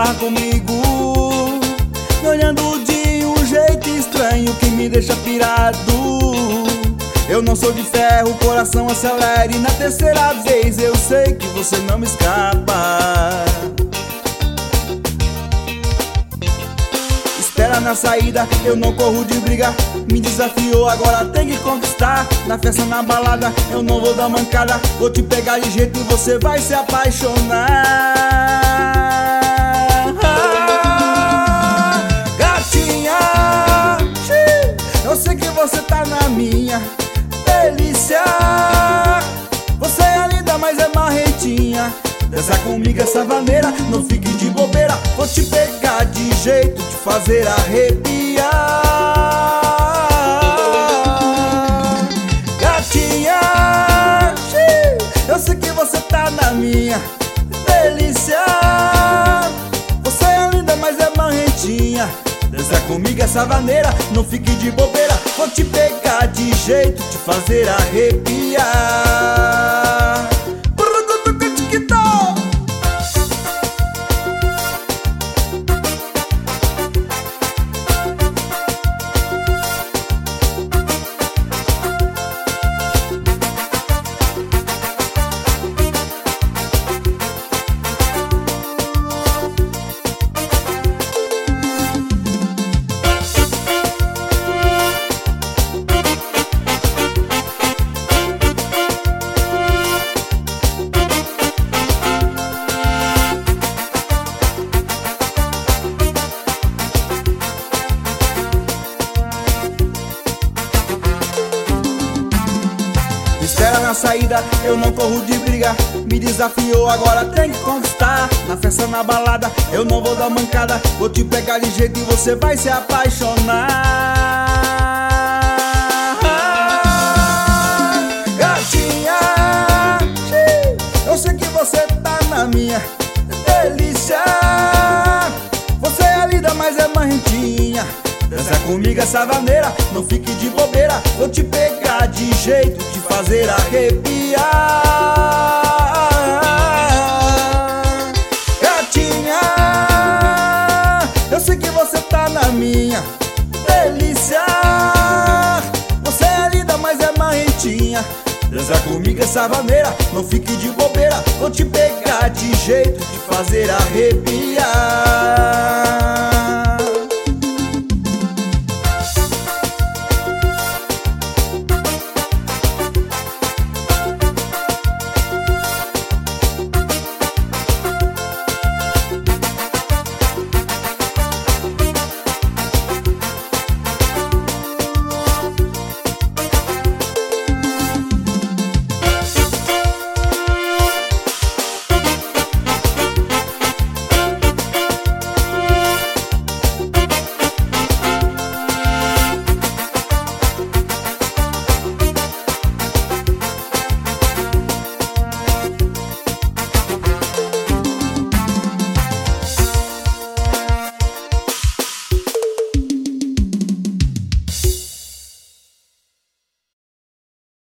falar comigo, me olhando de um jeito estranho que me deixa pirado. Eu não sou de ferro, o coração acelera e na terceira vez eu sei que você não me escapa. Espera na saída, eu não corro de briga. Me desafiou, agora tem que conquistar. Na festa, na balada, eu não vou dar mancada. Vou te pegar de jeito e você vai se apaixonar. Gatinha, eu sei que você tá na minha delícia. Você é linda, mas é marrentinha. Dança comigo essa vaneira, não fique de bobeira. Vou te pegar de jeito, te fazer arrepiar. Gatinha, eu sei que você tá na minha delícia. Você é linda, mas é marrentinha. Dança comigo essa vaneira, não fique de bobeira. Vou te pegar de jeito, te fazer arrepiar. Espera na saída, eu não corro de briga. Me desafiou, agora tem que conquistar. Na festa, na balada, eu não vou dar mancada. Vou te pegar de jeito e você vai se apaixonar. Gatinha, eu sei que você tá na minha delícia. Você é linda, mas é marrentinha. Dança comigo essa vaneira, não fique de bobeira. Vou te pegar de jeito, te fazer arrepiar. Gatinha, eu sei que você tá na minha delícia. Você é linda, mas é marrentinha. Dança comigo essa vaneira, não fique de bobeira. Vou te pegar de jeito, te fazer arrepiar.